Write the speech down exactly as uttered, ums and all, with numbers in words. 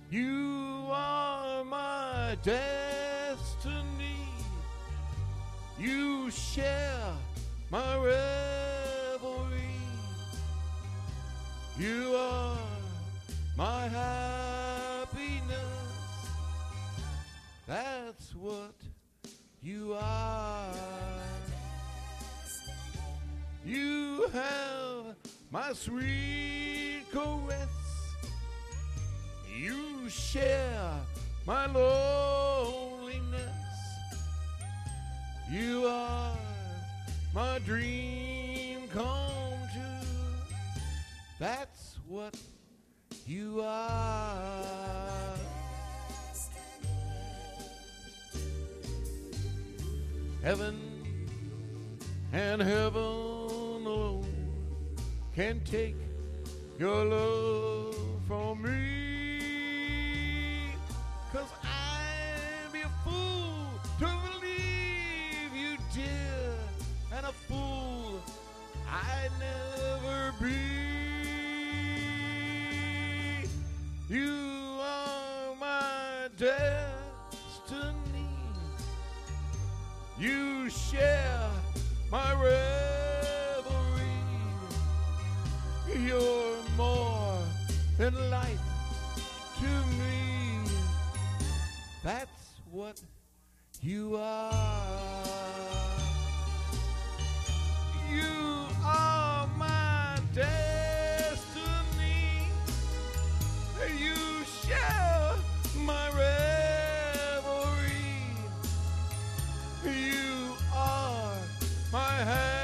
You are my destiny. You share my revelry. You are my happiness. That's what you are. You have my sweet caress. You share my loneliness. You are my dream come true. That's what you are. Heaven and heaven alone can take your love from me, 'cause I'd be a fool to believe you, dear, and a fool I'd never be. You are my destiny. You share my revelry. You're more than life to me. That's what you are. You are my destiny. You share my revelry. You are my hand.